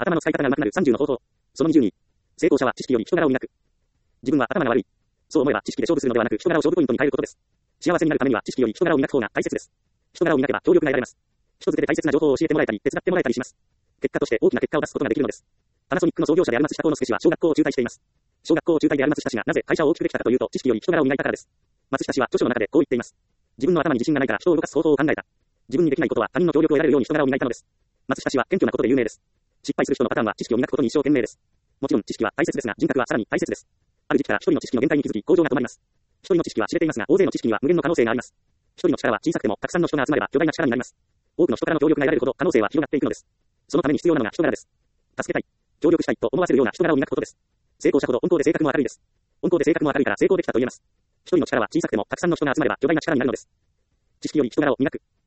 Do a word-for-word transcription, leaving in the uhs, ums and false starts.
頭の使い方が上手くなるさんじゅうの方法。そのにじゅうに。成功者は知識より人柄を磨く。自分は頭が悪い。そう思えば知識で勝負するのではなく人柄を勝負ポイントに変えることです。幸せになるためには知識より人柄を磨く方が大切です。人柄を磨けば協力が得られます。人づてで大切な情報を教えてもらえたり、手伝ってもらえたりします。結果として大きな結果を出すことができるのです。パナソニックの創業者である松下幸之助氏は小学校を中退しています。小学校を中退である松下氏がなぜ会社を大きくできたかというと、知識より人柄を磨いたからです。松下氏は著書の中でこう言っています。自分の頭に自信がないから人を動かす方法を考えた。自分にできないことは他人の協力を得られるように人柄を磨いたのです。松下氏は謙虚なことで有名です。失敗する人のパターンは知識を磨くことに一生懸命です。もちろん知識は大切ですが、人格はさらに大切です。ある時期から一人の知識の限界に気づき、向上が止まります。一人の知識は知れていますが、大勢の知識には無限の可能性があります。一人の力は小さくても、たくさんの人が集まれば巨大な力になります。多くの人からの協力が得られるほど可能性は広がっていくのです。そのために必要なのが人柄です。助けたい、協力したいと思わせるような人柄を磨くことです。成功者ほど温厚で性格も明るいです。温厚で性格も明るいから成功できたと言えます。一人の力は小さくても、たくさんの人が集まれば巨大な力になるのです。知識より人柄を磨く。